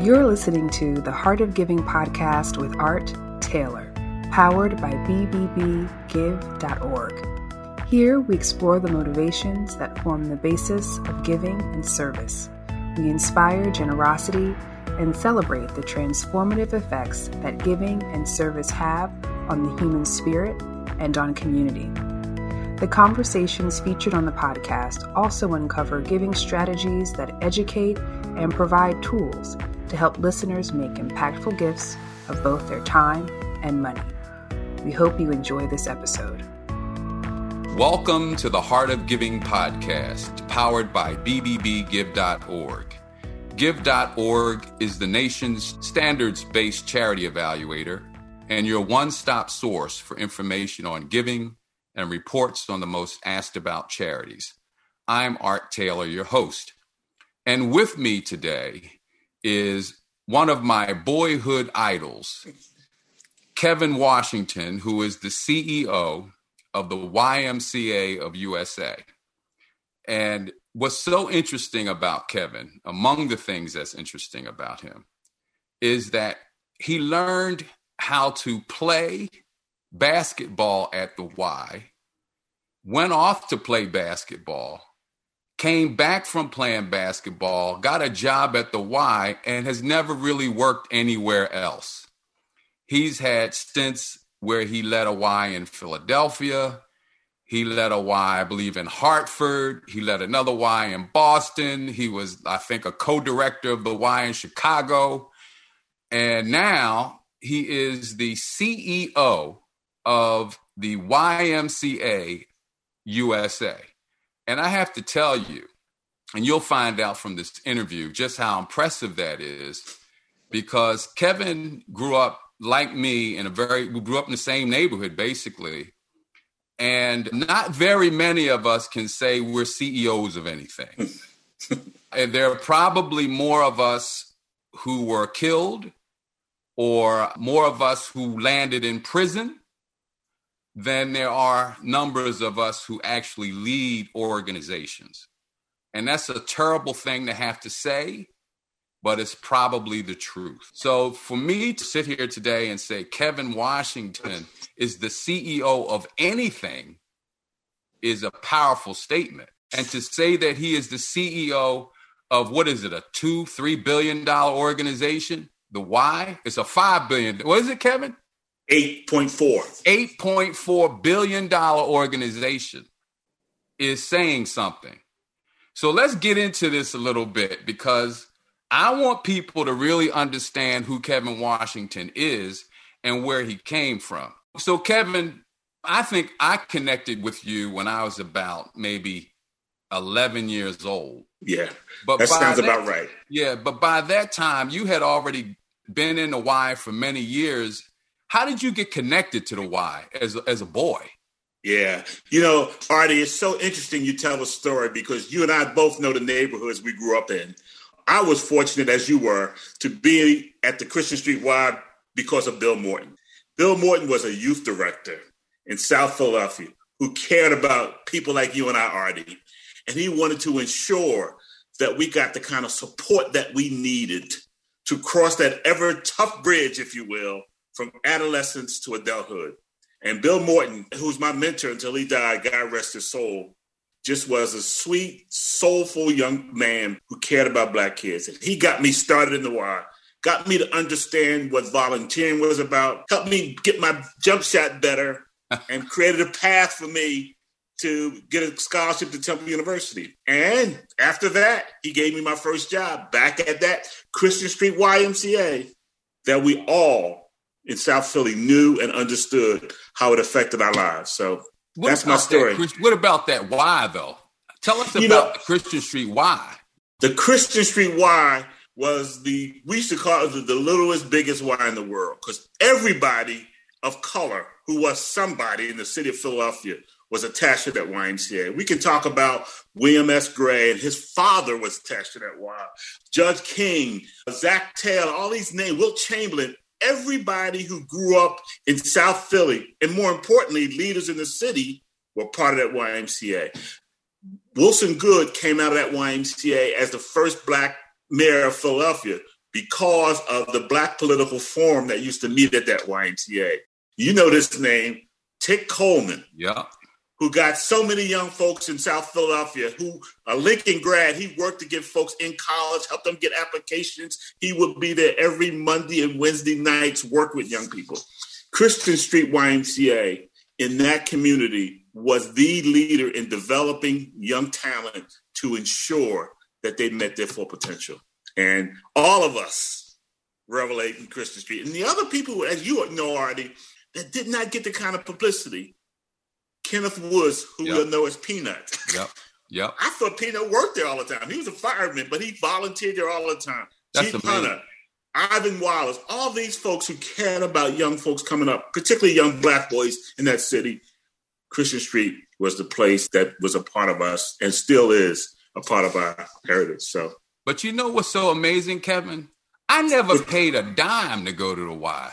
You're listening to the Heart of Giving podcast with Art Taylor, powered by bbbgive.org. Here we explore the motivations that form the basis of giving and service. We inspire generosity and celebrate the transformative effects that giving and service have on the human spirit and on community. The conversations featured on the podcast also uncover giving strategies that educate and provide tools to help listeners make impactful gifts of both their time and money. We hope you enjoy this episode. Welcome to the Heart of Giving podcast, powered by bbbgive.org. Give.org is the nation's standards-based charity evaluator and your one-stop source for information on giving and reports on the most asked about charities. I'm Art Taylor, your host. And with me today is one of my boyhood idols, Kevin Washington, who is the CEO of the YMCA of USA. And what's so interesting about Kevin, among the things that's interesting about him, is that he learned how to play basketball at the Y, went off to play basketball, came back from playing basketball, got a job at the Y, and has never really worked anywhere else. He's had stints where he led a Y in Philadelphia. He led a Y, I believe, in Hartford. He led another Y in Boston. He was, I think, a co-director of the Y in Chicago. And now he is the CEO of the YMCA USA. And I have to tell you, and you'll find out from this interview just how impressive that is, because Kevin grew up like me we grew up in the same neighborhood, basically. And not very many of us can say we're CEOs of anything. And there are probably more of us who were killed or more of us who landed in prison than there are numbers of us who actually lead organizations. And that's a terrible thing to have to say, but it's probably the truth. So for me to sit here today and say Kevin Washington is the CEO of anything is a powerful statement. And to say that he is the CEO of, what is it, a $2-3 billion organization? The Y? It's a $5 billion. What is it, Kevin? 8.4. $8.4 billion organization is saying something. So let's get into this a little bit, because I want people to really understand who Kevin Washington is and where he came from. So Kevin, I think I connected with you when I was about maybe 11 years old. Yeah, that sounds about right. Yeah, but by that time, you had already been in the Y for many years. How did you get connected to the Y as a boy? Yeah. You know, Artie, it's so interesting you tell the story, because you and I both know the neighborhoods we grew up in. I was fortunate, as you were, to be at the Christian Street Y because of Bill Morton. Bill Morton was a youth director in South Philadelphia who cared about people like you and I, Artie. And he wanted to ensure that we got the kind of support that we needed to cross that ever tough bridge, if you will, from adolescence to adulthood. And Bill Morton, who's my mentor until he died, God rest his soul, just was a sweet, soulful young man who cared about Black kids. And he got me started in the Y, got me to understand what volunteering was about, helped me get my jump shot better, and created a path for me to get a scholarship to Temple University. And after that, he gave me my first job back at that Christian Street YMCA that we all in South Philly knew and understood how it affected our lives. So that's my story. What about that Y, though? Tell us about the Christian Street Y. The Christian Street Y was we used to call it the littlest, biggest Y in the world, because everybody of color who was somebody in the city of Philadelphia was attached to that YMCA. We can talk about William S. Gray, and his father was attached to that Y. Judge King, Zach Taylor, all these names, Wilt Chamberlain. Everybody who grew up in South Philly, and more importantly, leaders in the city, were part of that YMCA. Wilson Goode came out of that YMCA as the first Black mayor of Philadelphia, because of the Black Political Forum that used to meet at that YMCA. You know this name, Tick Coleman. Yeah. Who got so many young folks in South Philadelphia, who a Lincoln grad, he worked to get folks in college, help them get applications. He would be there every Monday and Wednesday nights, work with young people. Christian Street YMCA in that community was the leader in developing young talent to ensure that they met their full potential. And all of us revelate in Christian Street. And the other people, as you know already, that did not get the kind of publicity. Kenneth Woods, who we'll know as Peanut. Yep. I thought Peanut worked there all the time. He was a fireman, but he volunteered there all the time. That's Chief amazing. Hunter, Ivan Wallace, all these folks who cared about young folks coming up, particularly young Black boys in that city. Christian Street was the place that was a part of us and still is a part of our heritage. So, but you know what's so amazing, Kevin? I never paid a dime to go to the Y.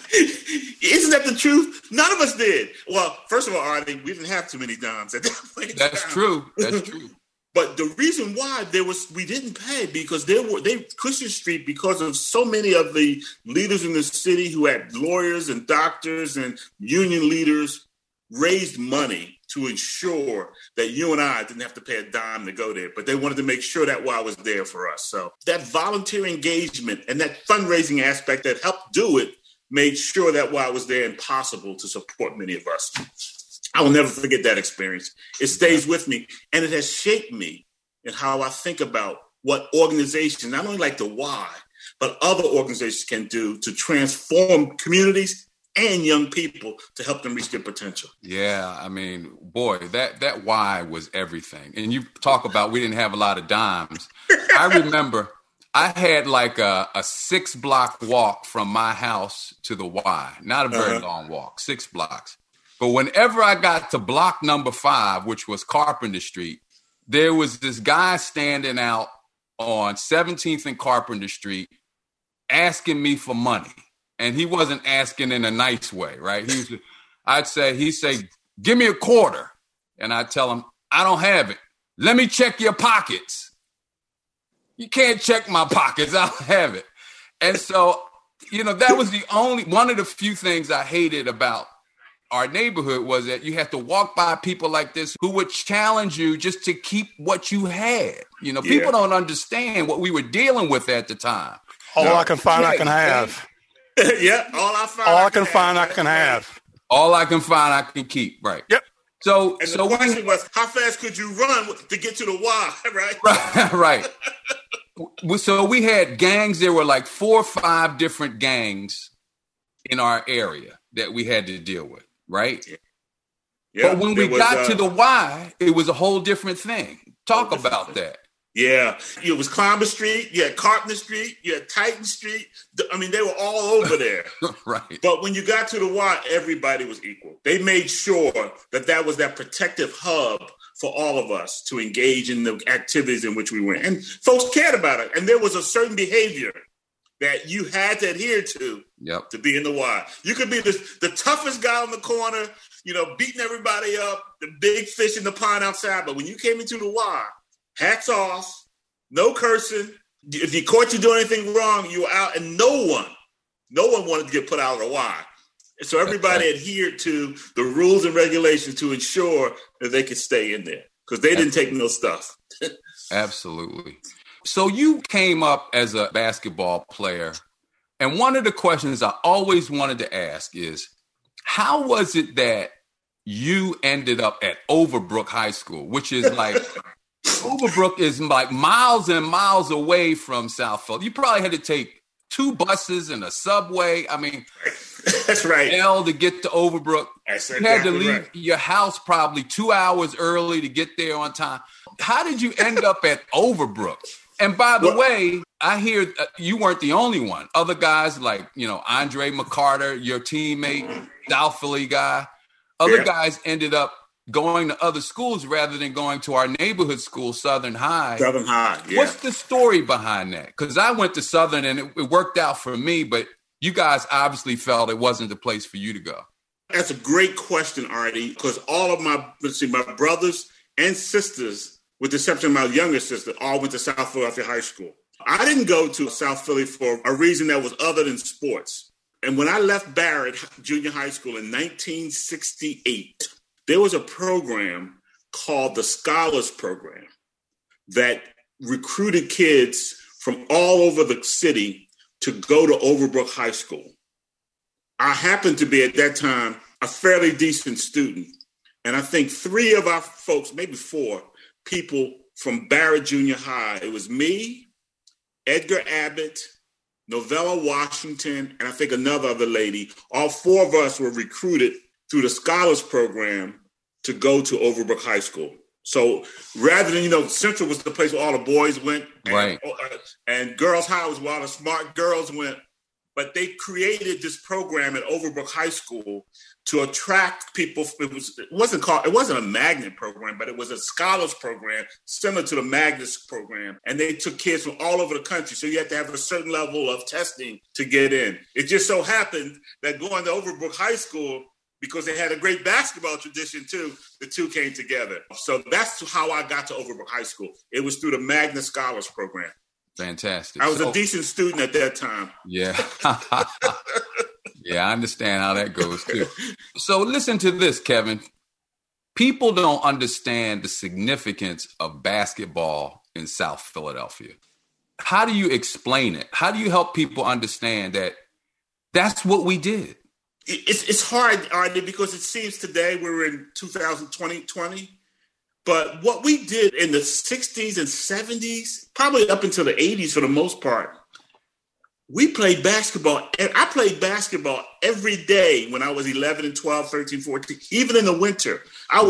Isn't that the truth? None of us did. Well, first of all, Artie, we didn't have too many dimes at that point. That's true. That's true. But the reason why we didn't pay because Christian Street, because of so many of the leaders in the city who had lawyers and doctors and union leaders raised money to ensure that you and I didn't have to pay a dime to go there. But they wanted to make sure that Y was there for us. So that volunteer engagement and that fundraising aspect that helped do it made sure that Y was there and possible to support many of us. I will never forget that experience. It stays with me, and it has shaped me in how I think about what organizations, not only like the Y, but other organizations can do to transform communities and young people to help them reach their potential. Yeah, I mean, boy, that Y was everything. And you talk about we didn't have a lot of dimes. I remember I had like a 6-block walk from my house to the Y. Not a very long walk, 6 blocks. But whenever I got to block number 5, which was Carpenter Street, there was this guy standing out on 17th and Carpenter Street asking me for money. And he wasn't asking in a nice way, right? He'd say, give me a quarter. And I'd tell him, I don't have it. Let me check your pockets. You can't check my pockets. I don't have it. And so, that was one of the few things I hated about our neighborhood was that you have to walk by people like this who would challenge you just to keep what you had. People don't understand what we were dealing with at the time. All I can find, I can have. Yeah, all I can find, I can have. All I can find, I can keep. Right. Yep. So the question was, how fast could you run to get to the Y, right? Right. So we had gangs. There were like 4 or 5 different gangs in our area that we had to deal with, right? Yeah. But when we got to the Y, it was a whole different thing. Talk about that. Yeah. It was Climber Street, you had Carpenter Street, you had Titan Street. I mean, they were all over there. Right. But when you got to the Y, everybody was equal. They made sure that was that protective hub for all of us to engage in the activities in which we went. And folks cared about it. And there was a certain behavior that you had to adhere to to be in the Y. You could be the toughest guy on the corner, beating everybody up, the big fish in the pond outside. But when you came into the Y, hats off, no cursing. If you caught you doing anything wrong, you were out, and no one wanted to get put out of the Y. So everybody adhered to the rules and regulations to ensure that they could stay in there because they didn't take no stuff. Absolutely. So you came up as a basketball player, and one of the questions I always wanted to ask is, how was it that you ended up at Overbrook High School, which is like... Overbrook is like miles and miles away from South Philly. You probably had to take 2 buses and a subway. I mean, that's right. To get to Overbrook. That's you had to leave your house probably 2 hours early to get there on time. How did you end up at Overbrook? And by the way, I hear you weren't the only one. Other guys like, Andre McCarter, your teammate, South Philly guy. Other guys ended up going to other schools rather than going to our neighborhood school, Southern High. Southern High, yeah. What's the story behind that? Because I went to Southern and it worked out for me, but you guys obviously felt it wasn't the place for you to go. That's a great question, Artie, because all of my brothers and sisters, with the exception of my younger sister, all went to South Philadelphia High School. I didn't go to South Philly for a reason that was other than sports. And when I left Barrett Junior High School in 1968, there was a program called the Scholars Program that recruited kids from all over the city to go to Overbrook High School. I happened to be at that time a fairly decent student. And I think 3 of our folks, maybe 4 people from Barrett Junior High, it was me, Edgar Abbott, Novella Washington, and I think another other lady. All 4 of us were recruited through the Scholars Program to go to Overbrook High School. So rather than, Central was the place where all the boys went. Right. And Girls High was where all the smart girls went. But they created this program at Overbrook High School to attract people. It wasn't a magnet program, but it was a scholars program similar to the Magnus program. And they took kids from all over the country. So you had to have a certain level of testing to get in. It just so happened that going to Overbrook High School, because they had a great basketball tradition too, the two came together. So that's how I got to Overbrook High School. It was through the Magnus Scholars Program. Fantastic. I was a decent student at that time. Yeah. Yeah, I understand how that goes too. So listen to this, Kevin. People don't understand the significance of basketball in South Philadelphia. How do you explain it? How do you help people understand that that's what we did? It's hard, Artie, because it seems today we're in 2020. But what we did in the 60s and 70s, probably up until the 80s for the most part, we played basketball. And I played basketball every day when I was 11 and 12, 13, 14, even in the winter. We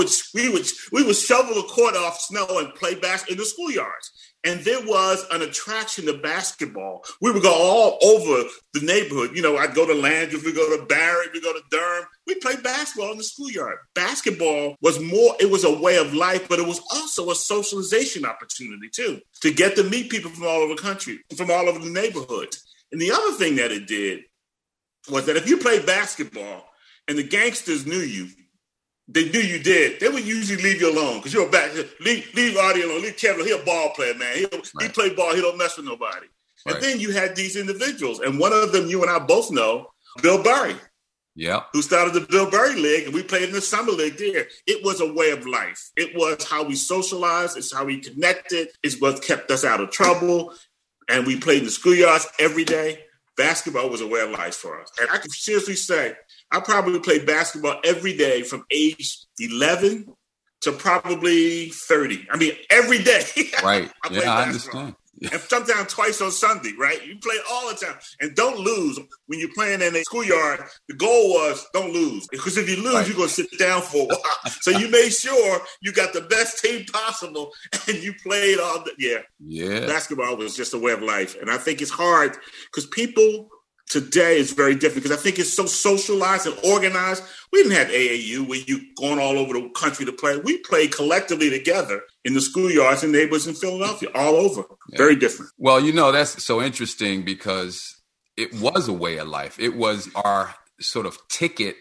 would shovel the court off snow and play basketball in the schoolyards. And there was an attraction to basketball. We would go all over the neighborhood. I'd go to Landry, we go to Barrett, we go to Durham. We played basketball in the schoolyard. Basketball it was a way of life, but it was also a socialization opportunity too, to get to meet people from all over the country, from all over the neighborhood. And the other thing that it did was that if you played basketball and the gangsters knew you, they knew you did, they would usually leave you alone because you're back. Leave Artie alone. Leave Kevin. He's a ball player, man. He play ball. He don't mess with nobody. Right. And then you had these individuals. And one of them you and I both know, Bill Burry. Yeah. Who started the Bill Burry League, and we played in the summer league there. It was a way of life. It was how we socialized. It's how we connected. It's what kept us out of trouble. And we played in the schoolyards every day. Basketball was a way of life for us. And I can seriously say, I probably played basketball every day from age 11 to probably 30. I mean, every day. Right. I understand. Yeah. And sometimes twice on Sunday, right? You play all the time. And don't lose. When you're playing in a schoolyard, the goal was don't lose. Because if you lose, right, you're going to sit down for a while. So you made sure you got the best team possible and you played all the, yeah. Basketball was just a way of life. And I think it's hard because people today is very different because I think it's so socialized and organized. We didn't have AAU where you going all over the country to play. We played collectively together in the schoolyards and neighborhoods in Philadelphia, all over. Yeah. Very different. Well, that's so interesting because it was a way of life. It was our sort of ticket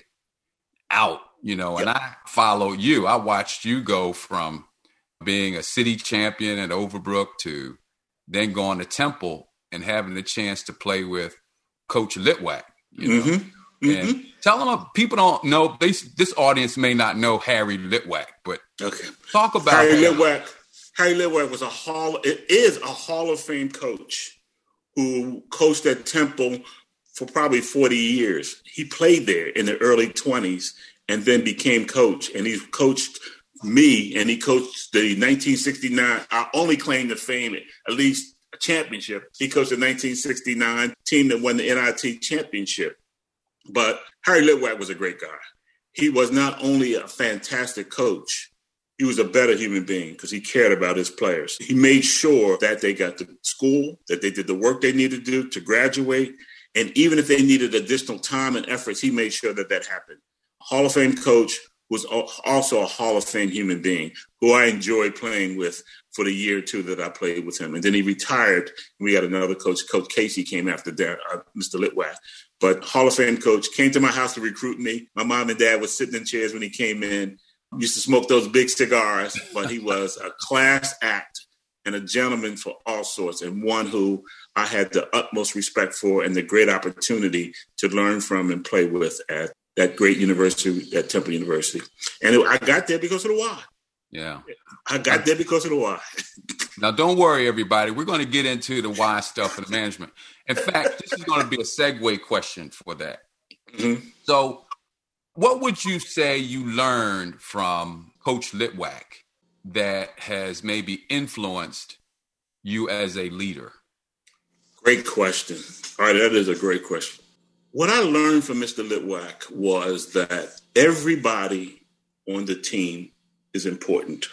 out, and I followed you. I watched you go from being a city champion at Overbrook to then going to Temple and having the chance to play with Coach Litwack, And tell them, people don't know, this audience may not know Harry Litwack, but talk about Harry Litwack. Harry Litwack is a Hall of Fame coach who coached at Temple for probably 40 years. He played there in the early 20s and then became coach. And he coached me and he coached the 1969, our only claim to fame, at least a championship. He coached the 1969 team that won the NIT championship. But Harry Litwack was a great guy. He was not only a fantastic coach, he was a better human being because he cared about his players. He made sure that they got to school, that they did the work they needed to do to graduate. And even if they needed additional time and efforts, he made sure that happened. Hall of Fame coach was also a Hall of Fame human being who I enjoyed playing with for the year or two that I played with him. And then he retired. We had another coach, Coach Casey, came after that, Mr. Litwack. But Hall of Fame coach came to my house to recruit me. My mom and dad were sitting in chairs when he came in. Used to smoke those big cigars, but he was a class act. and a gentleman for all sorts, and one who I had the utmost respect for and the great opportunity to learn from and play with at that great university, at Temple University. And I got there because of the why. Yeah. I got there because of the why. Now, don't worry, everybody. We're going to get into the why stuff in the management. In fact, this is going to be a segue question for that. Mm-hmm. So what would you say you learned from Coach Litwack that has maybe influenced you as a leader? Great question. All right, that is a great question. What I learned from Mr. Litwack was that everybody on the team is important.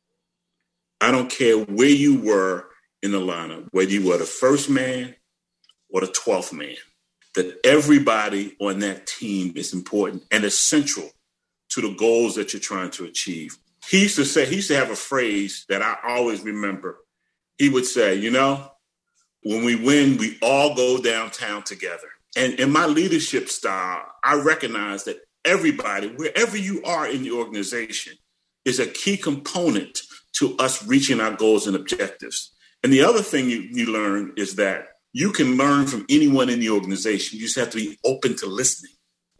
I don't care where you were in the lineup, whether you were the first man or the 12th man, that everybody on that team is important and essential to the goals that you're trying to achieve. He used to have a phrase that I always remember. He would say, when we win, we all go downtown together. And in my leadership style, I recognize that everybody, wherever you are in the organization, is a key component to us reaching our goals and objectives. And the other thing you learn is that you can learn from anyone in the organization. You just have to be open to listening.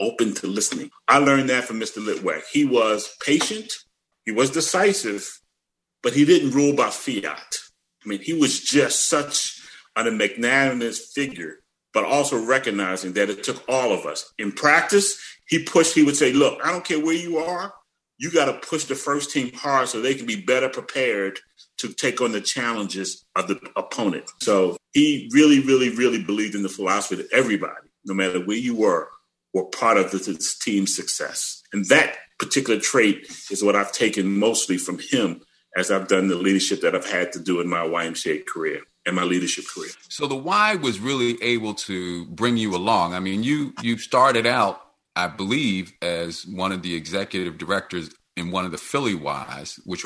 I learned that from Mr. Litwack. He was patient. He was decisive, but he didn't rule by fiat. I mean, he was just such a magnanimous figure, but also recognizing that it took all of us. In practice, he would say, look, I don't care where you are. You got to push the first team hard so they can be better prepared to take on the challenges of the opponent. So he really, really, really believed in the philosophy that everybody, no matter where you were part of this team's success. And that particular trait is what I've taken mostly from him as I've done the leadership that I've had to do in my YMCA career and my leadership career. So the Y was really able to bring you along. I mean, you started out, I believe, as one of the executive directors in one of the Philly Ys, which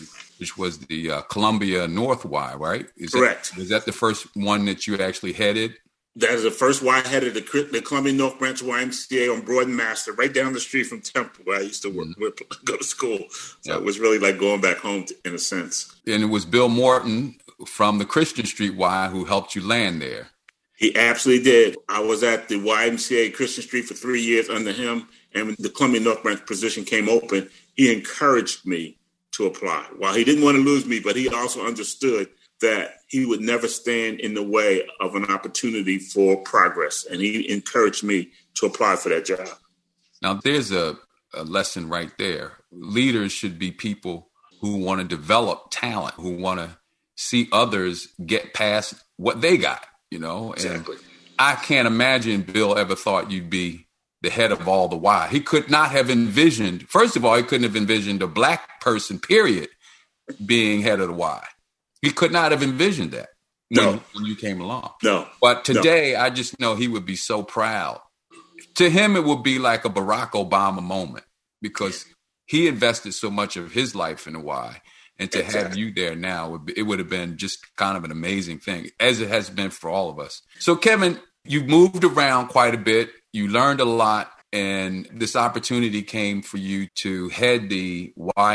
was the Columbia North Y, right? Correct. Was that the first one that you actually headed? That is the first Y I headed, the Columbia North Branch YMCA on Broad and Master, right down the street from Temple, where I used to go to school. So It was really like going back home in a sense. And it was Bill Morton from the Christian Street Y who helped you land there. He absolutely did. I was at the YMCA Christian Street for 3 years under him. And when the Columbia North Branch position came open, he encouraged me to apply. While he didn't want to lose me, but he also understood that he would never stand in the way of an opportunity for progress. And he encouraged me to apply for that job. Now, there's a lesson right there. Leaders should be people who want to develop talent, who want to see others get past what they got, Exactly. And I can't imagine Bill ever thought you'd be the head of all the Y. He could not have envisioned, first of all, he couldn't have envisioned a black person, period, being head of the Y. He could not have envisioned that when you came along. No. But today, I just know he would be so proud. To him, it would be like a Barack Obama moment because he invested so much of his life in the Y. And to have you there now, it would have been just kind of an amazing thing, as it has been for all of us. So, Kevin, you've moved around quite a bit. You learned a lot. And this opportunity came for you to head the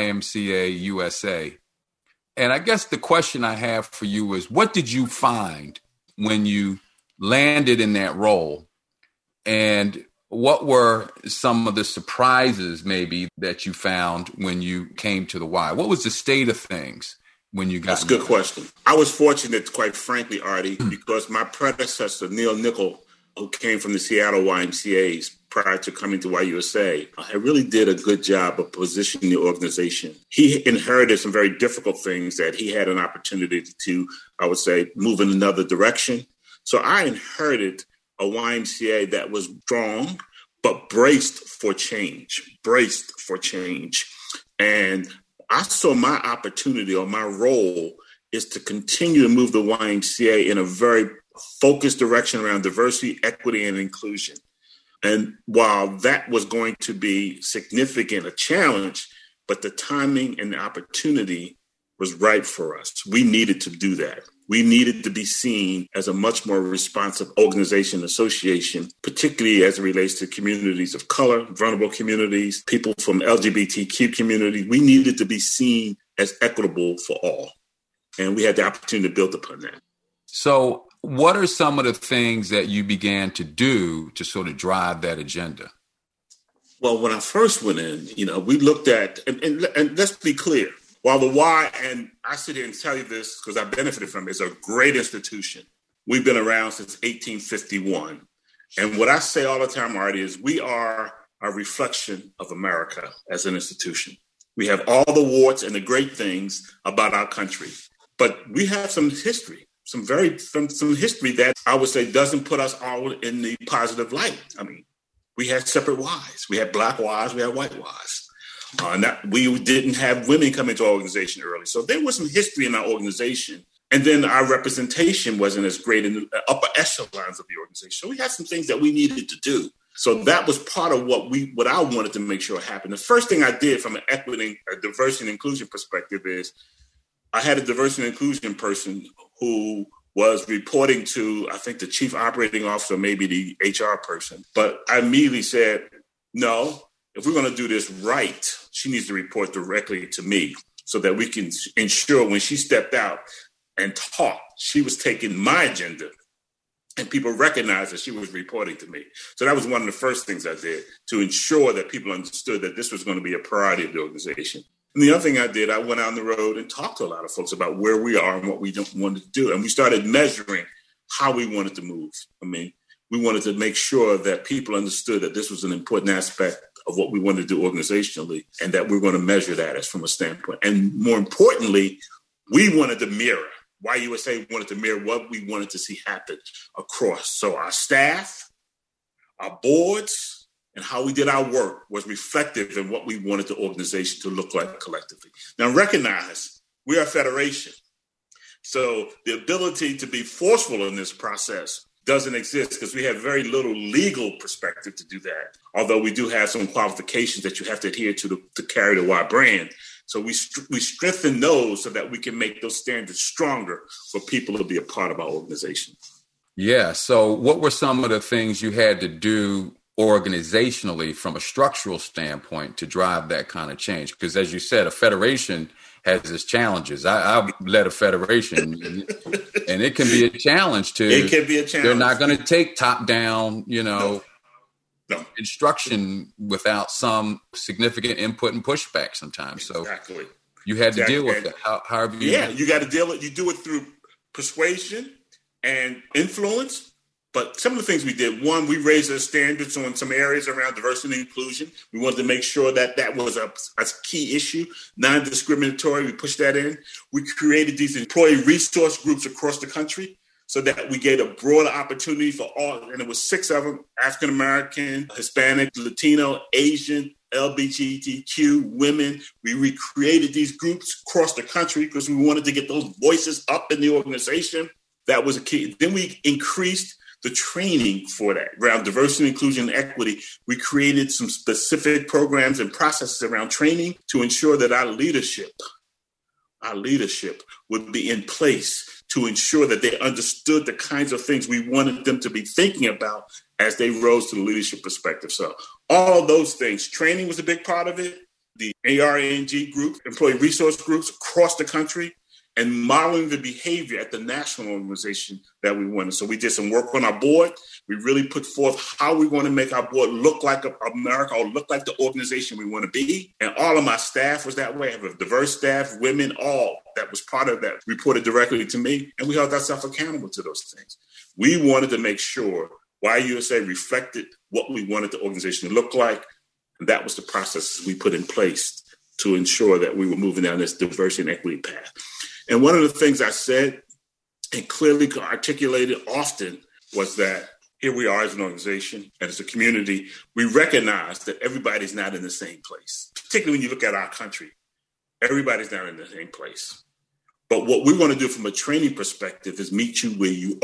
YMCA USA. And I guess the question I have for you is, what did you find when you landed in that role? And what were some of the surprises maybe that you found when you came to the Y? What was the state of things when you got That's a good question. I was fortunate, quite frankly, Artie, because my predecessor, Neil Nickel, who came from the Seattle YMCAs prior to coming to YUSA, I really did a good job of positioning the organization. He inherited some very difficult things that he had an opportunity to, I would say, move in another direction. So I inherited a YMCA that was strong, but braced for change. And I saw my opportunity or my role is to continue to move the YMCA in a very focused direction around diversity, equity, and inclusion. And while that was going to be significant, a challenge, but the timing and the opportunity was right for us. We needed to do that. We needed to be seen as a much more responsive organization, association, particularly as it relates to communities of color, vulnerable communities, people from LGBTQ community. We needed to be seen as equitable for all. And we had the opportunity to build upon that. So what are some of the things that you began to do to sort of drive that agenda? Well, when I first went in, we looked at, and let's be clear, while the Y, and I sit here and tell you this because I benefited from it, is a great institution. We've been around since 1851. And what I say all the time, Artie, is we are a reflection of America as an institution. We have all the warts and the great things about our country, but we have some history, some history that I would say doesn't put us all in the positive light. I mean, we had separate wives. We had black wives. We had white wives. We didn't have women come into our organization early. So there was some history in our organization. And then our representation wasn't as great in the upper echelons of the organization. So we had some things that we needed to do. So that was part of what I wanted to make sure happened. The first thing I did from a diversity and inclusion perspective is I had a diversity and inclusion person who was reporting to, I think, the chief operating officer, maybe the HR person. But I immediately said, no, if we're going to do this right, she needs to report directly to me so that we can ensure when she stepped out and talked, she was taking my agenda and people recognized that she was reporting to me. So that was one of the first things I did to ensure that people understood that this was going to be a priority of the organization. And the other thing I did, I went out on the road and talked to a lot of folks about where we are and what we wanted to do. And we started measuring how we wanted to move. I mean, we wanted to make sure that people understood that this was an important aspect of what we wanted to do organizationally and that we're going to measure that as from a standpoint. And more importantly, we wanted to mirror. YUSA wanted to mirror what we wanted to see happen across. So our staff, our boards, and how we did our work was reflective in what we wanted the organization to look like collectively. Now, recognize we are a federation. So the ability to be forceful in this process doesn't exist because we have very little legal perspective to do that. Although we do have some qualifications that you have to adhere to carry the Y brand. So we strengthen those so that we can make those standards stronger for people to be a part of our organization. Yeah. So what were some of the things you had to do organizationally from a structural standpoint to drive that kind of change? Because as you said, a federation has its challenges. I led a federation and it can be a challenge to. It can be a challenge. They're not going to take top down, No. instruction without some significant input and pushback sometimes. So exactly. You had to deal with that. However you you got to deal with. You do it through persuasion and influence. But some of the things we did, one, we raised the standards on some areas around diversity and inclusion. We wanted to make sure that that was a key issue, non-discriminatory. We pushed that in. We created these employee resource groups across the country so that we gave a broader opportunity for all, and it was 6 of them, African-American, Hispanic, Latino, Asian, LGBTQ, women. We recreated these groups across the country because we wanted to get those voices up in the organization. That was a key. Then we increased the training for that around diversity, inclusion, and equity. We created some specific programs and processes around training to ensure that our leadership would be in place to ensure that they understood the kinds of things we wanted them to be thinking about as they rose to the leadership perspective. So all of those things, training was a big part of it. The ARNG group, employee resource groups across the country, and modeling the behavior at the national organization that we wanted. So we did some work on our board. We really put forth how we want to make our board look like America or look like the organization we want to be. And all of my staff was that way. I have a diverse staff, women, all that was part of that reported directly to me. And we held ourselves accountable to those things. We wanted to make sure YUSA reflected what we wanted the organization to look like. And that was the process we put in place to ensure that we were moving down this diversity and equity path. And one of the things I said and clearly articulated often was that here we are as an organization and as a community, we recognize that everybody's not in the same place. Particularly when you look at our country, everybody's not in the same place. But what we want to do from a training perspective is meet you where you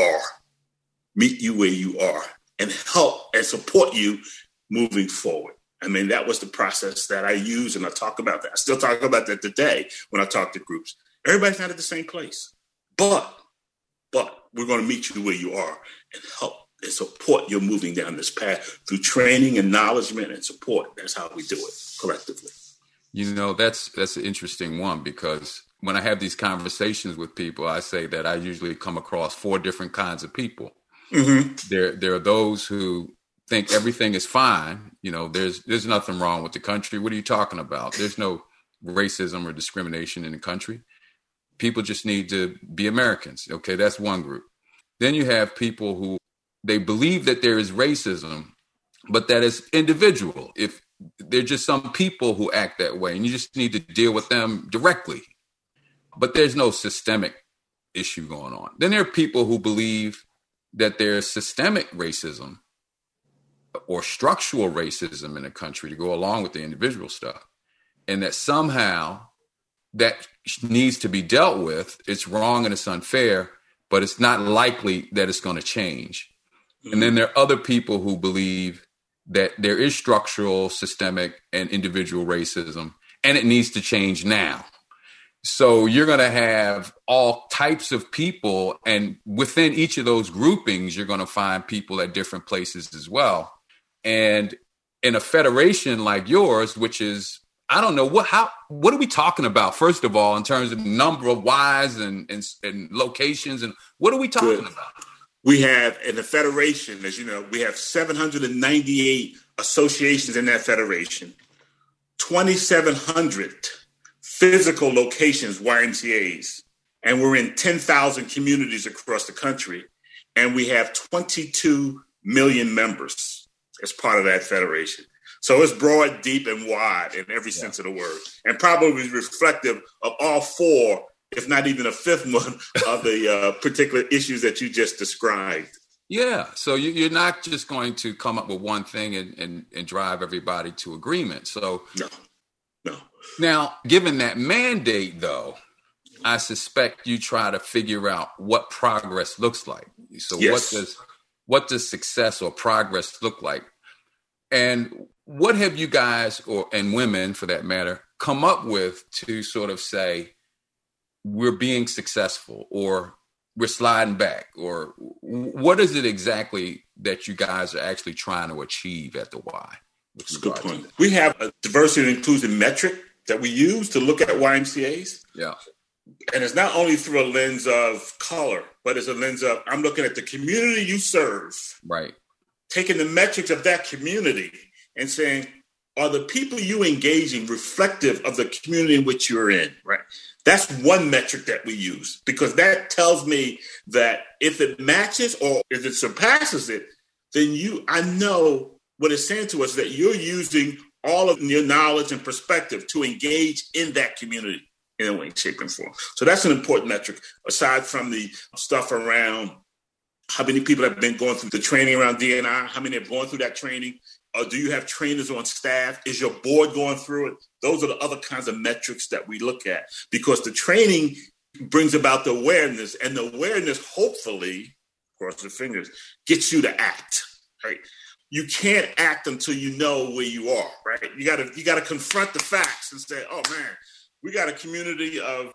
are, and help and support you moving forward. I mean, that was the process that I used, and I talk about that. I still talk about that today when I talk to groups. Everybody's not at the same place, but we're going to meet you where you are and help and support you moving down this path through training, acknowledgement, and support. That's how we do it collectively. You know, that's an interesting one because when I have these conversations with people, I say that I usually come across 4 different kinds of people. Mm-hmm. There are those who think everything is fine. You know, there's nothing wrong with the country. What are you talking about? There's no racism or discrimination in the country. People just need to be Americans. Okay, that's one group. Then you have people who they believe that there is racism, but that is individual. If they're just some people who act that way, and you just need to deal with them directly. But there's no systemic issue going on. Then there are people who believe that there's systemic racism or structural racism in the country to go along with the individual stuff, and that somehow that needs to be dealt with. It's wrong and it's unfair, but it's not likely that it's going to change. Mm-hmm. And then there are other people who believe that there is structural, systemic, and individual racism, and it needs to change now. So you're going to have all types of people, and within each of those groupings, you're going to find people at different places as well. And in a federation like yours, which is, I don't know, what are we talking about, first of all, in terms of number of Ys and locations, and what are we talking about? We have, in the federation, as you know, we have 798 associations in that federation, 2,700 physical locations, YMCAs, and we're in 10,000 communities across the country, and we have 22 million members as part of that federation. So it's broad, deep, and wide in every sense of the word, and probably reflective of all 4, if not even a 5th one, of the particular issues that you just described. Yeah. So you're not just going to come up with one thing and drive everybody to agreement. So no. Now, given that mandate, though, I suspect you try to figure out what progress looks like. So yes. What does success or progress look like? And what have you guys, and women for that matter, come up with to sort of say, we're being successful, or we're sliding back, or what is it exactly that you guys are actually trying to achieve at the Y? That's a good point. We have a diversity and inclusion metric that we use to look at YMCAs. Yeah. And it's not only through a lens of color, but it's a lens of, I'm looking at the community you serve. Right. Taking the metrics of that community and saying, are the people you engaging reflective of the community in which you're in, right? That's one metric that we use, because that tells me that if it matches or if it surpasses it, then I know what it's saying to us, that you're using all of your knowledge and perspective to engage in that community in a way, shape, and form. So that's an important metric, aside from the stuff around how many people have been going through the training around D&I, how many have gone through that training, or do you have trainers on staff? Is your board going through it? Those are the other kinds of metrics that we look at, because the training brings about the awareness, and the awareness, hopefully, cross your fingers, gets you to act, right? You can't act until you know where you are, right? You gotta confront the facts and say, oh man, we got a community of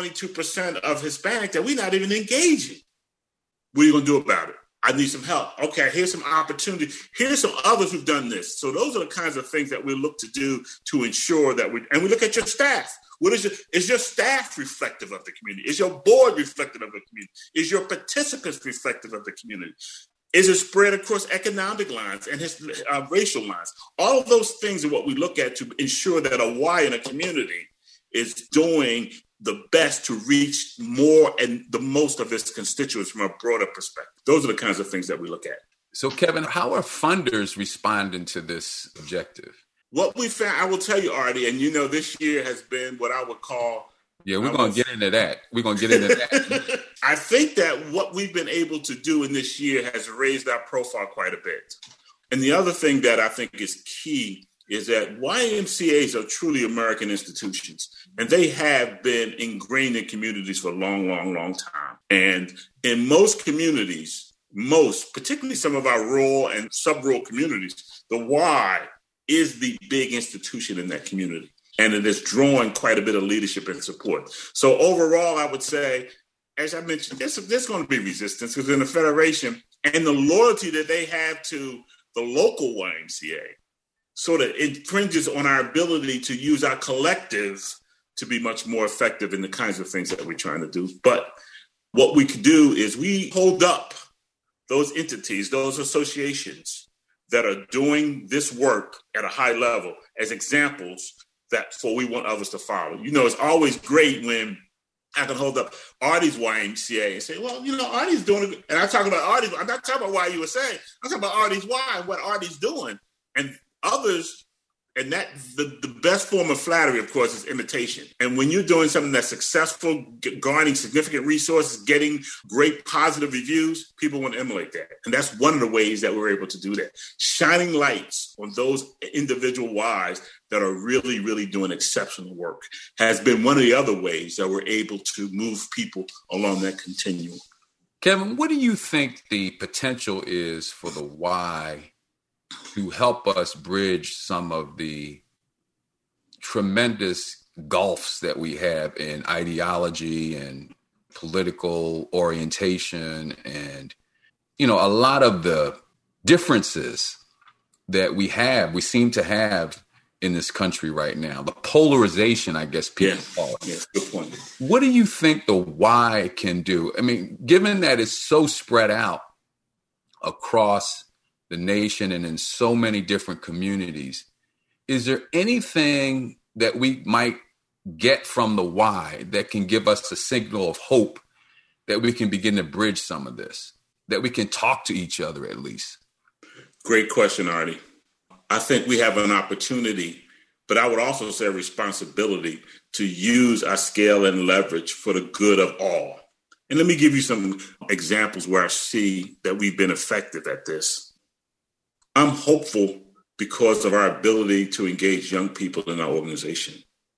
22% of Hispanic that we're not even engaging. What are you gonna do about it? I need some help. Okay, here's some opportunity. Here's some others who've done this. So those are the kinds of things that we look to do to ensure that and we look at your staff. Is your staff reflective of the community? Is your board reflective of the community? Is your participants reflective of the community? Is it spread across economic lines and racial lines? All of those things are what we look at to ensure that a Y in a community is doing the best to reach more and the most of its constituents from a broader perspective. Those are the kinds of things that we look at. So, Kevin, how are funders responding to this objective? What we found, I will tell you, Artie, and this year has been what I would call... Yeah, we're going to get into that. I think that what we've been able to do in this year has raised our profile quite a bit. And the other thing that I think is key is that YMCAs are truly American institutions, and they have been ingrained in communities for a long, long, long time. And in most communities, particularly some of our rural and sub-rural communities, the Y is the big institution in that community. And it is drawing quite a bit of leadership and support. So overall, I would say, as I mentioned, there's going to be resistance within the Federation, and the loyalty that they have to the local YMCA sort of infringes on our ability to use our collective to be much more effective in the kinds of things that we're trying to do. But what we could do is we hold up those entities, those associations that are doing this work at a high level as examples for we want others to follow. It's always great when I can hold up Artie's YMCA and say, well, Artie's doing it. And I'm talking about Artie's. I'm not talking about YUSA. I'm talking about Artie's Y, what Artie's doing. And others, and that the best form of flattery, of course, is imitation. And when you're doing something that's successful, garnering significant resources, getting great positive reviews, people want to emulate that. And that's one of the ways that we're able to do that. Shining lights on those individual Ys that are really, really doing exceptional work has been one of the other ways that we're able to move people along that continuum. Kevin, what do you think the potential is for the Y to help us bridge some of the tremendous gulfs that we have in ideology and political orientation and, a lot of the differences that we seem to have in this country right now, the polarization, I guess people call it. Yes, good point. What do you think the Y can do? I mean, given that it's so spread out across the nation and in so many different communities, is there anything that we might get from the Y that can give us a signal of hope that we can begin to bridge some of this, that we can talk to each other at least? Great question, Artie. I think we have an opportunity, but I would also say a responsibility to use our scale and leverage for the good of all. And let me give you some examples where I see that we've been effective at this. I'm hopeful because of our ability to engage young people in our organization.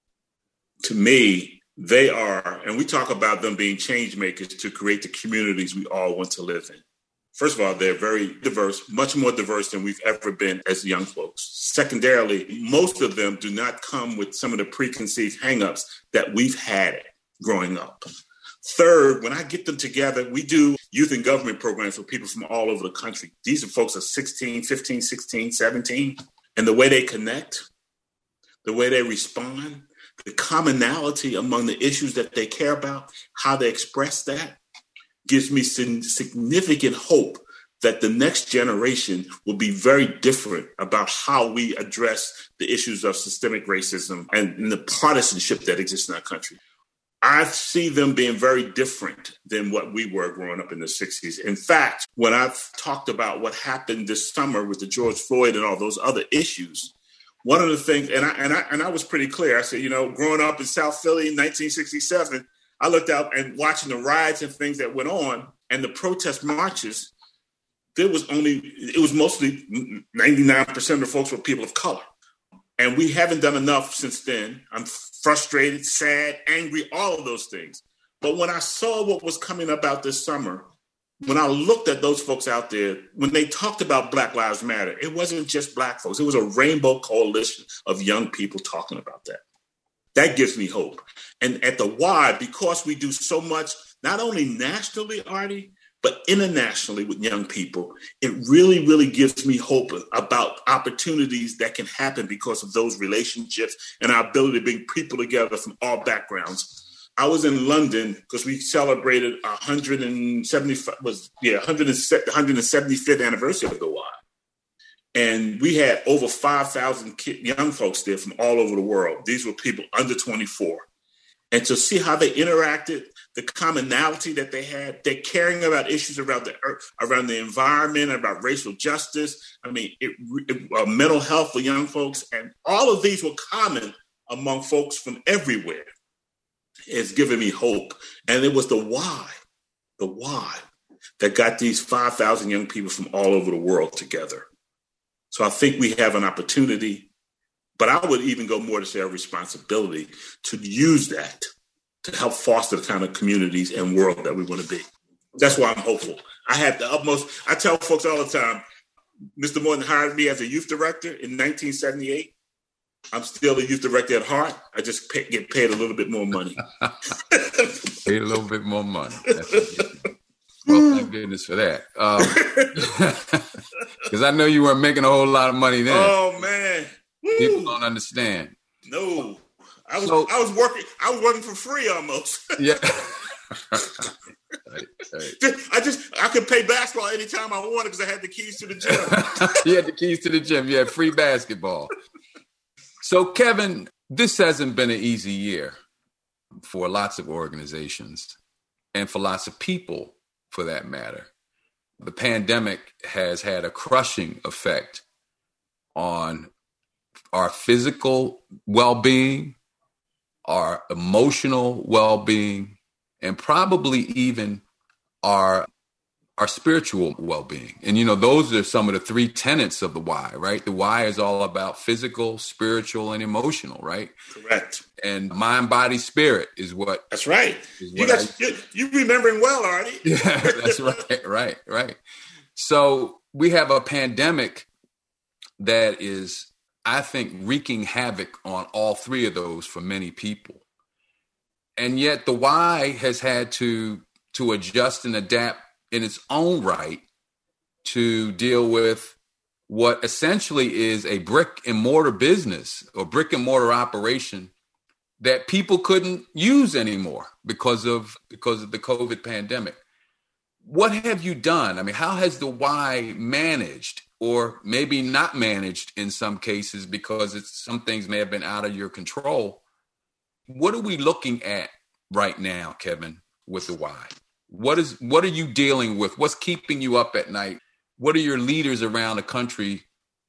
To me, they are, and we talk about them being change makers to create the communities we all want to live in. First of all, they're very diverse, much more diverse than we've ever been as young folks. Secondarily, most of them do not come with some of the preconceived hangups that we've had growing up. Third, when I get them together, we do youth and government programs for people from all over the country. These are folks are 16, 15, 16, 17. And the way they connect, the way they respond, the commonality among the issues that they care about, how they express that, gives me significant hope that the next generation will be very different about how we address the issues of systemic racism and the partisanship that exists in our country. I see them being very different than what we were growing up in the 60s. In fact, when I've talked about what happened this summer with the George Floyd and all those other issues, one of the things, and I was pretty clear, I said, growing up in South Philly in 1967, I looked out and watching the riots and things that went on and the protest marches, it was mostly 99% of the folks were people of color. And we haven't done enough since then. I'm frustrated, sad, angry, all of those things. But when I saw what was coming about this summer, when I looked at those folks out there, when they talked about Black Lives Matter, it wasn't just Black folks. It was a rainbow coalition of young people talking about that. That gives me hope. And at the Y, because we do so much, not only nationally, Artie, but internationally with young people, it really, really gives me hope about opportunities that can happen because of those relationships and our ability to bring people together from all backgrounds. I was in London because we celebrated 175th anniversary of the Y. And we had over 5,000 young folks there from all over the world. These were people under 24. And to see how they interacted, the commonality that they had, they're caring about issues around the environment, about racial justice. I mean, mental health for young folks. And all of these were common among folks from everywhere. It's given me hope. And it was the Y that got these 5,000 young people from all over the world together. So I think we have an opportunity, but I would even go more to say a responsibility to use that to help foster the kind of communities and world that we want to be. That's why I'm hopeful. I have the utmost. I tell folks all the time, Mr. Morton hired me as a youth director in 1978. I'm still a youth director at heart. I just get paid a little bit more money. Paid a little bit more money. Well, thank goodness for that. Because I know you weren't making a whole lot of money then. Oh, man. People don't understand. No. I was working for free almost. Yeah. I could play basketball anytime I wanted because I had the keys to the gym. You had the keys to the gym. You had free basketball. So, Kevin, this hasn't been an easy year for lots of organizations and for lots of people, for that matter. The pandemic has had a crushing effect on our physical well-being, our emotional well-being, and probably even our spiritual well-being. And, those are some of the three tenets of the why, right? The why is all about physical, spiritual, and emotional, right? Correct. And mind, body, spirit is what. That's right. You remembering well, Artie. Yeah, that's right. Right. So we have a pandemic that is, I think, wreaking havoc on all three of those for many people. And yet the why has had to adjust and adapt in its own right to deal with what essentially is a brick and mortar business or brick and mortar operation that people couldn't use anymore because of the COVID pandemic. What have you done? I mean, how has the why managed, or maybe not managed in some cases because some things may have been out of your control? What are we looking at right now, Kevin, with the why? What are you dealing with? What's keeping you up at night? What are your leaders around the country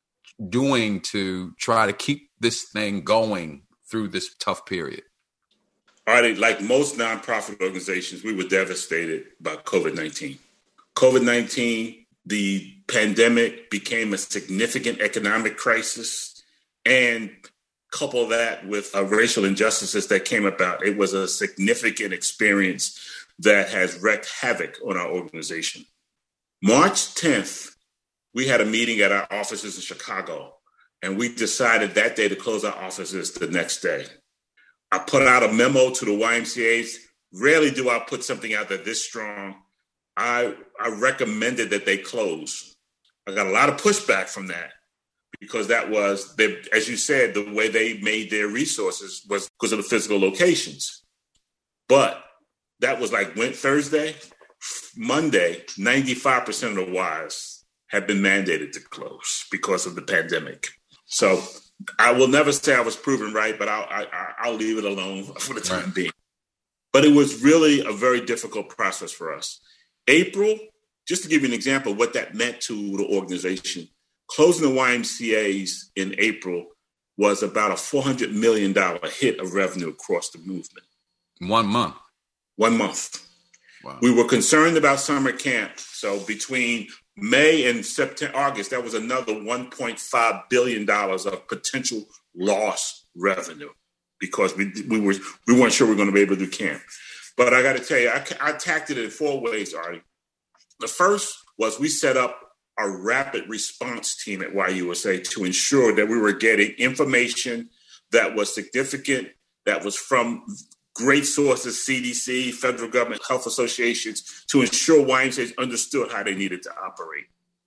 doing to try to keep this thing going through this tough period? Artie, like most nonprofit organizations, we were devastated by COVID-19. COVID-19, the pandemic became a significant economic crisis, and couple that with racial injustices that came about. It was a significant experience that has wreaked havoc on our organization. March 10th, we had a meeting at our offices in Chicago, and we decided that day to close our offices the next day. I put out a memo to the YMCAs. Rarely do I put something out that this strong. I recommended that they close. I got a lot of pushback from that because that was, as you said, the way they made their resources was because of the physical locations. But that was like Thursday. Monday, 95% of the Ys have been mandated to close because of the pandemic. So I will never say I was proven right, but I'll leave it alone for the time being. But it was really a very difficult process for us. April, just to give you an example of what that meant to the organization, closing the YMCAs in April was about a $400 million hit of revenue across the movement. 1 month. 1 month. Wow. We were concerned about summer camp. So between May and August, that was another $1.5 billion of potential lost revenue because we weren't sure we were going to be able to do camp. But I got to tell you, I attacked it in 4 ways, Artie. The first was we set up a rapid response team at YUSA to ensure that we were getting information that was significant, that was from great sources, CDC, federal government, health associations, to ensure YMCAs understood how they needed to operate.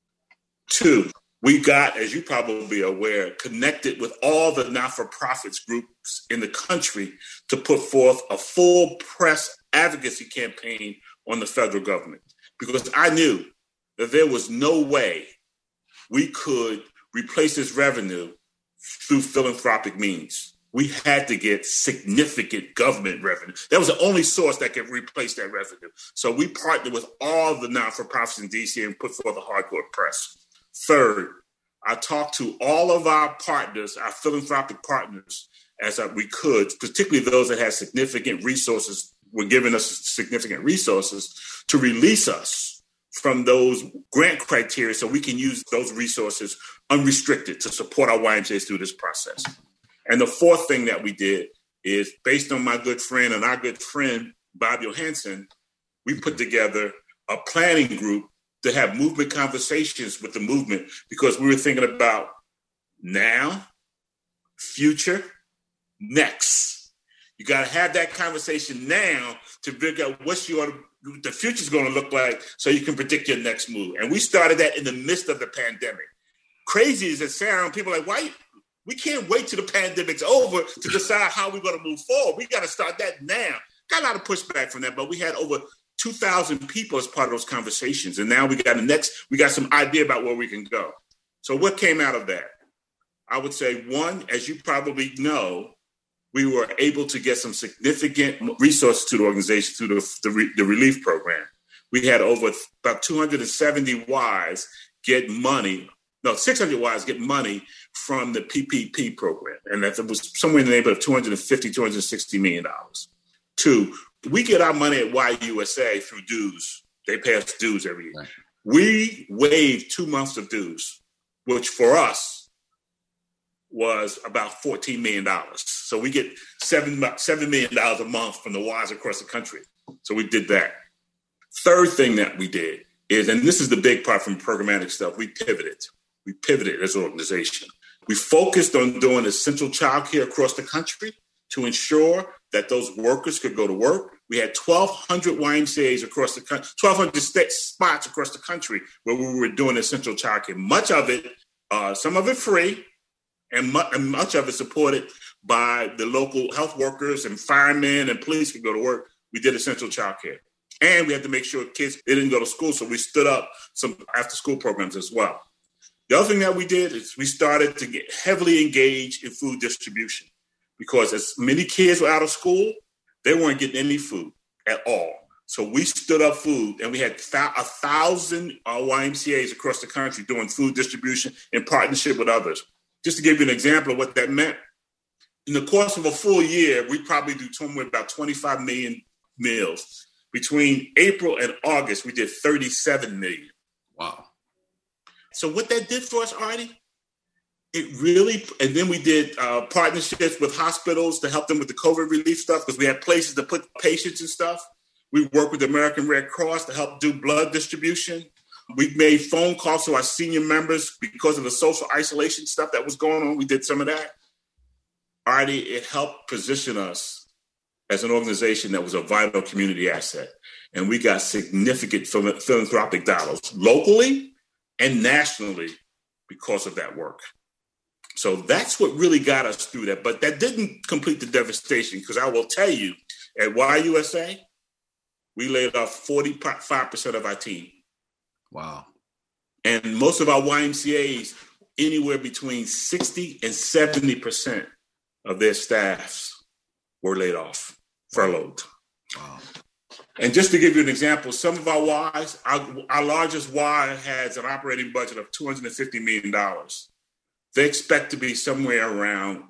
2, we got, as you probably are aware, connected with all the not-for-profits groups in the country to put forth a full press advocacy campaign on the federal government. Because I knew that there was no way we could replace this revenue through philanthropic means. We had to get significant government revenue. That was the only source that could replace that revenue. So we partnered with all the non-for-profits in DC and put forth a hardcore press. 3rd, I talked to all of our partners, our philanthropic partners, as we could, particularly those that had significant resources, were giving us significant resources to release us from those grant criteria so we can use those resources unrestricted to support our YMCAs through this process. And the 4th thing that we did is, based on my good friend and our good friend, Bob Johansson, we put together a planning group to have movement conversations with the movement because we were thinking about now, future, next. You got to have that conversation now to figure out what the future's going to look like so you can predict your next move. And we started that in the midst of the pandemic. Crazy as it sounds, people are like, why? We can't wait till the pandemic's over to decide how we're going to move forward. We got to start that now. Got a lot of pushback from that, but we had over 2,000 people as part of those conversations. And now we got some idea about where we can go. So what came out of that? I would say, one, as you probably know, we were able to get some significant resources to the organization through the relief program. We had over about 270 Ys get money. No, 600 Ys get money from the PPP program. And that was somewhere in the neighborhood of $250, $260 million. Two, we get our money at YUSA through dues. They pay us dues every year. Right. We waived 2 months of dues, which for us was about $14 million. So we get $7 million a month from the Ys across the country. So we did that. Third thing that we did is, and this is the big part from programmatic stuff, we pivoted. We pivoted as an organization. We focused on doing essential childcare across the country to ensure that those workers could go to work. We had 1,200 YMCAs across the country, 1,200 spots across the country where we were doing essential childcare. Much of it, some of it free, and much of it supported by the local health workers and firemen and police could go to work. We did essential childcare. And we had to make sure kids, they didn't go to school, so we stood up some after-school programs as well. The other thing that we did is we started to get heavily engaged in food distribution because as many kids were out of school, they weren't getting any food at all. So we stood up food, and we had 1,000 YMCAs across the country doing food distribution in partnership with others. Just to give you an example of what that meant, in the course of a full year, we probably do somewhere about 25 million meals. Between April and August, we did 37 million. Wow. So what that did for us, Artie, it really, and then we did partnerships with hospitals to help them with the COVID relief stuff because we had places to put patients and stuff. We worked with the American Red Cross to help do blood distribution. We made phone calls to our senior members because of the social isolation stuff that was going on. We did some of that. Artie, it helped position us as an organization that was a vital community asset. And we got significant philanthropic dollars locally and nationally because of that work. So that's what really got us through that. But that didn't complete the devastation because I will tell you, at YUSA, we laid off 45% of our team. Wow. And most of our YMCAs, anywhere between 60 and 70% of their staffs were laid off, furloughed. Wow. And just to give you an example, some of our Ys, our largest Y has an operating budget of $250 million. They expect to be somewhere around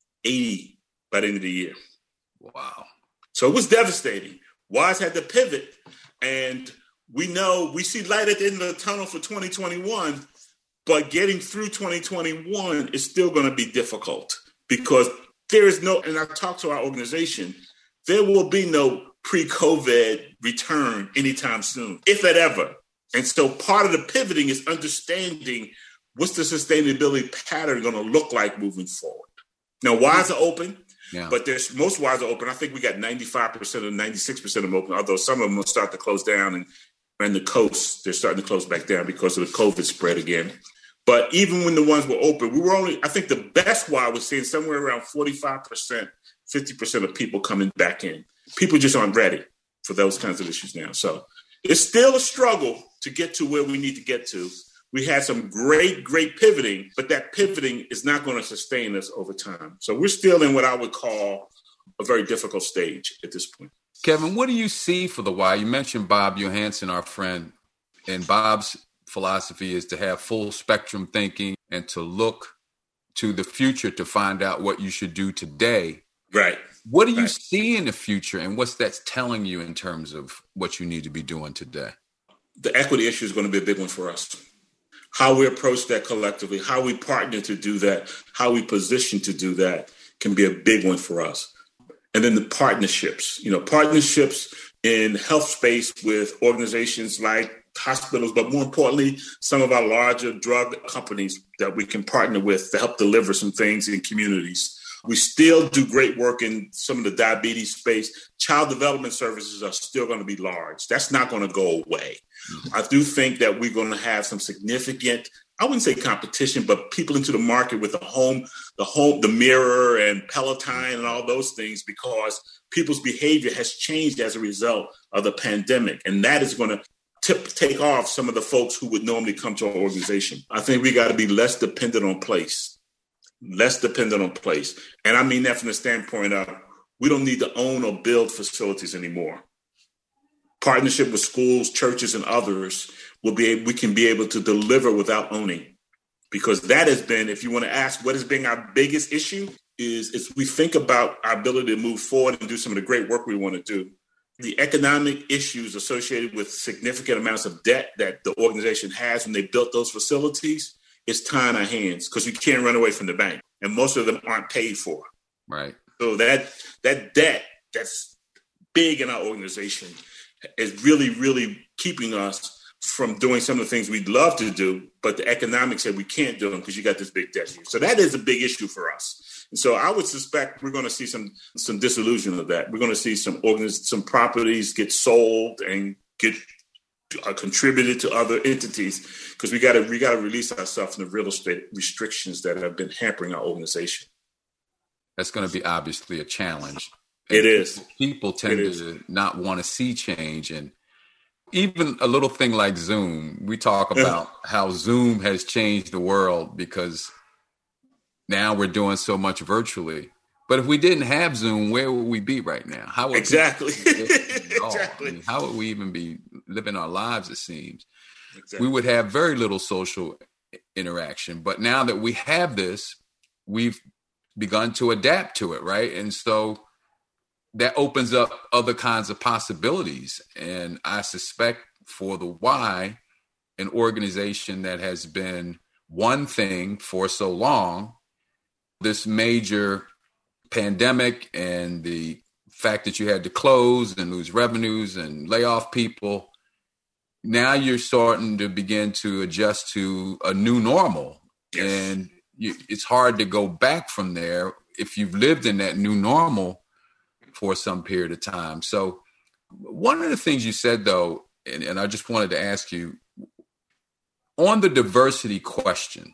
80 by the end of the year. Wow. So it was devastating. Ys had to pivot, and we see light at the end of the tunnel for 2021, but getting through 2021 is still going to be difficult because there is no, and I talked to our organization, there will be no pre-COVID return anytime soon, if it ever. And so part of the pivoting is understanding what's the sustainability pattern going to look like moving forward. Now, Ys are open. Yeah. But most Ys are open. I think we got 95% or 96% of them open, although some of them will start to close down. And the coast, they're starting to close back down because of the COVID spread again. But even when the ones were open, we were only, I think the best Y was seeing somewhere around 45%, 50% of people coming back in. People just aren't ready for those kinds of issues now. So it's still a struggle to get to where we need to get to. We had some great pivoting, but that pivoting is not going to sustain us over time. So we're still in what I would call a very difficult stage at this point. Kevin, what do you see for the Y? You mentioned Bob Johansen, our friend, and Bob's philosophy is to have full spectrum thinking and to look to the future to find out what you should do today. Right. What do you see in the future, and what's that telling you in terms of what you need to be doing today? The equity issue is going to be a big one for us. How we approach that collectively, how we partner to do that, how we position to do that can be a big one for us. And then the partnerships in health space with organizations like hospitals, but more importantly, some of our larger drug companies that we can partner with to help deliver some things in communities. We still do great work in some of the diabetes space. Child development services are still going to be large. That's not going to go away. I do think that we're going to have some significant I wouldn't say competition, but people into the market with the mirror and Peloton and all those things, because people's behavior has changed as a result of the pandemic. And that is going to take off some of the folks who would normally come to our organization. I think we got to be less dependent on place. And I mean that from the standpoint of we don't need to own or build facilities anymore. Partnership with schools, churches, and others we can be able to deliver without owning. Because that has been, if you want to ask what has been our biggest issue, is we think about our ability to move forward and do some of the great work we want to do. The economic issues associated with significant amounts of debt that the organization has when they built those facilities, it's tying our hands because you can't run away from the bank. And most of them aren't paid for. Right. So that debt that's big in our organization is really, really keeping us from doing some of the things we'd love to do, but the economics said we can't do them because you got this big debt here. So that is a big issue for us. And so I would suspect we're going to see some disillusion of that. We're going to see some properties get sold and get contributed to other entities because we got to release ourselves from the real estate restrictions that have been hampering our organization. That's going to be obviously a challenge. It is. People tend to not want to see change. And even a little thing like Zoom, we talk about how Zoom has changed the world because now we're doing so much virtually. But if we didn't have Zoom, where would we be right now? How would exactly. I mean, how would we even be living our lives, it seems? Exactly. We would have very little social interaction. But now that we have this, we've begun to adapt to it, right? And so that opens up other kinds of possibilities. And I suspect for the Y, an organization that has been one thing for so long, this major pandemic and the fact that you had to close and lose revenues and lay off people, now you're starting to begin to adjust to a new normal. Yes. And it's hard to go back from there if you've lived in that new normal for some period of time. So one of the things you said, though, and I just wanted to ask you, on the diversity question,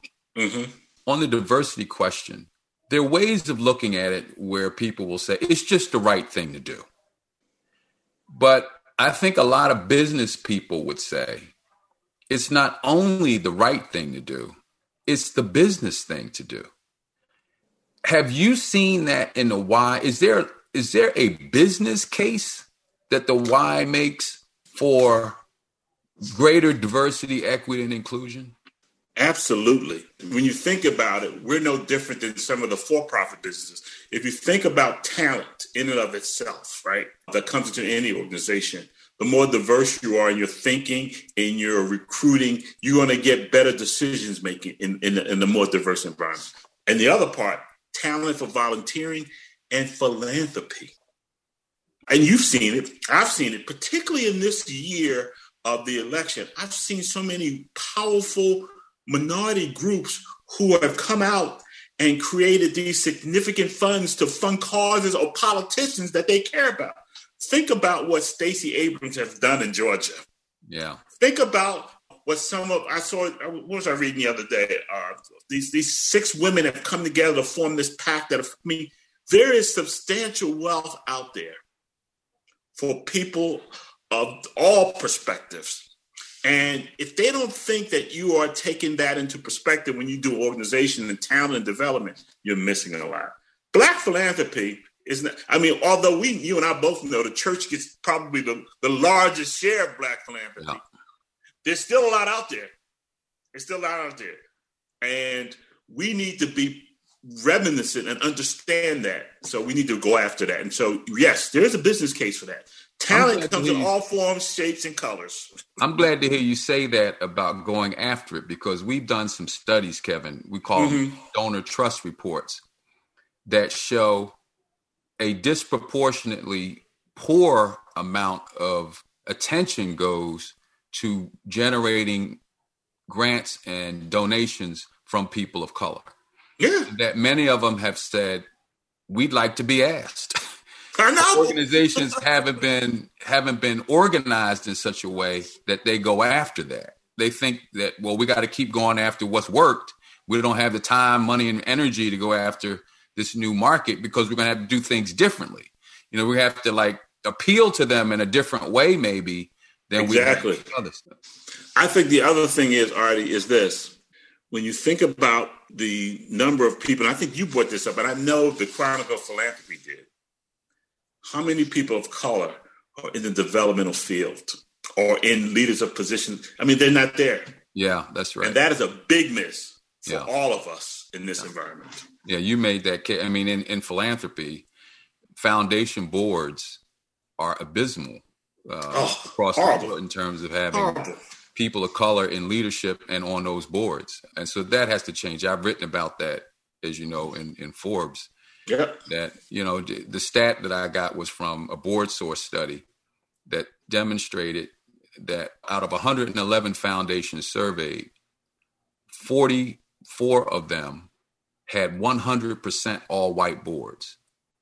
there are ways of looking at it where people will say it's just the right thing to do. But I think a lot of business people would say it's not only the right thing to do, it's the business thing to do. Have you seen that in the Y? Is there a business case that the Y makes for greater diversity, equity, and inclusion? Absolutely. When you think about it, we're no different than some of the for-profit businesses. If you think about talent in and of itself, right, that comes into any organization, the more diverse you are in your thinking, in your recruiting, you're going to get better decisions making in the more diverse environment. And the other part, talent for volunteering and philanthropy. And you've seen it. I've seen it, particularly in this year of the election. I've seen so many powerful minority groups who have come out and created these significant funds to fund causes or politicians that they care about. Think about what Stacey Abrams has done in Georgia. Yeah. Think about what what was I reading the other day? These 6 women have come together to form this pact there is substantial wealth out there for people of all perspectives. And if they don't think that you are taking that into perspective when you do organization and talent and development, you're missing a lot. Black philanthropy is not, although you and I both know the church gets probably the largest share of Black philanthropy, there's still a lot out there. And we need to be reminiscent and understand that. So we need to go after that. And so, yes, there's a business case for that. Talent comes in all forms, shapes, and colors. I'm glad to hear you say that about going after it because we've done some studies, Kevin. We call them donor trust reports that show a disproportionately poor amount of attention goes to generating grants and donations from people of color. Yeah. That many of them have said, we'd like to be asked. I know. Organizations haven't been organized in such a way that they go after that. they think that, well, we got to keep going after what's worked. We don't have the time, money, and energy to go after this new market because we're going to have to do things differently. We have to like appeal to them in a different way, maybe, than exactly. we do other stuff. I think the other thing is, Artie, is this. When you think about the number of people, and I think you brought this up, and I know the Chronicle of Philanthropy did, how many people of color are in the developmental field or in leadership positions? I mean, they're not there. Yeah, that's right. And that is a big miss for all of us in this environment. Yeah, you made that case. I mean, in philanthropy, foundation boards are abysmal across the board in terms of having people of color in leadership and on those boards. And so that has to change. I've written about that, as you know, in Forbes. Yep. That, the stat that I got was from a board source study that demonstrated that out of 111 foundations surveyed, 44 of them had 100% all white boards.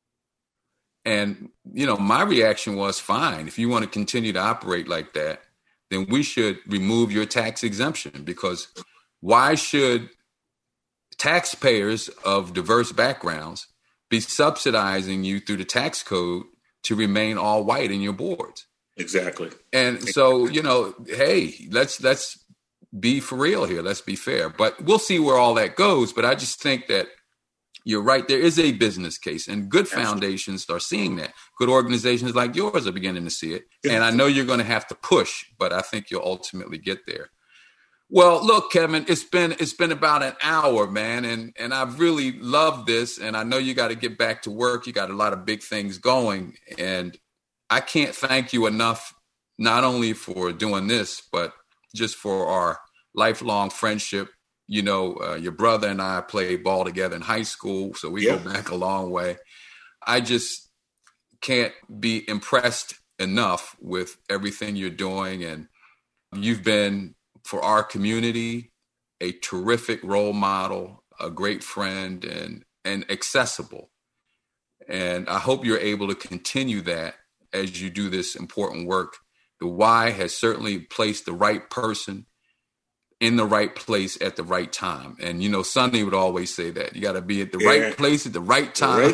And, my reaction was, fine, if you want to continue to operate like that, then we should remove your tax exemption, because why should taxpayers of diverse backgrounds be subsidizing you through the tax code to remain all white in your boards? Exactly. And so, hey, let's be for real here. Let's be fair. But we'll see where all that goes. But I just think that you're right. There is a business case, and good foundations are seeing that. Good organizations like yours are beginning to see it. And I know you're going to have to push, but I think you'll ultimately get there. Well, look, Kevin, it's been about an hour, man. And I've really loved this. And I know you got to get back to work. You got a lot of big things going. And I can't thank you enough, not only for doing this, but just for our lifelong friendship. Your brother and I played ball together in high school, so we go back a long way. I just can't be impressed enough with everything you're doing. And you've been, for our community, a terrific role model, a great friend, and accessible. And I hope you're able to continue that as you do this important work. The Y has certainly placed the right person in the right place at the right time. And, Sonny would always say that. You got to be at the right place at the right time.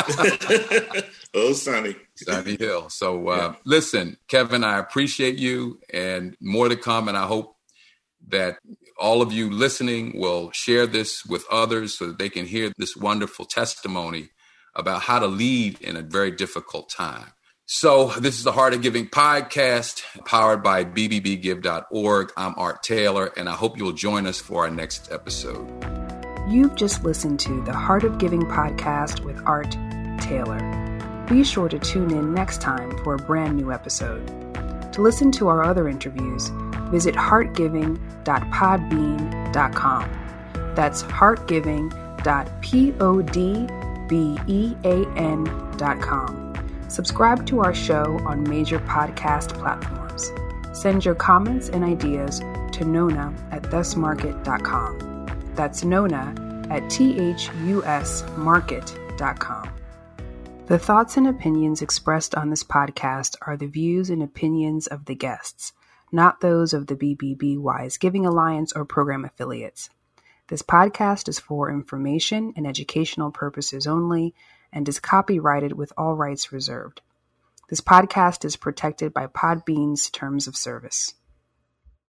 Oh, Sonny. Sonny Hill. So listen, Kevin, I appreciate you, and more to come. And I hope that all of you listening will share this with others so that they can hear this wonderful testimony about how to lead in a very difficult time. So this is the Heart of Giving podcast, powered by bbbgive.org. I'm Art Taylor, and I hope you'll join us for our next episode. You've just listened to the Heart of Giving podcast with Art Taylor. Be sure to tune in next time for a brand new episode. To listen to our other interviews, visit heartgiving.podbean.com. That's heartgiving.podbean.com. Subscribe to our show on major podcast platforms. Send your comments and ideas to Nona at thusmarket.com. That's Nona at thusmarket.com. The thoughts and opinions expressed on this podcast are the views and opinions of the guests, not those of the BBB Giving Alliance or program affiliates. This podcast is for information and educational purposes only, and is copyrighted with all rights reserved. This podcast is protected by Podbean's terms of service.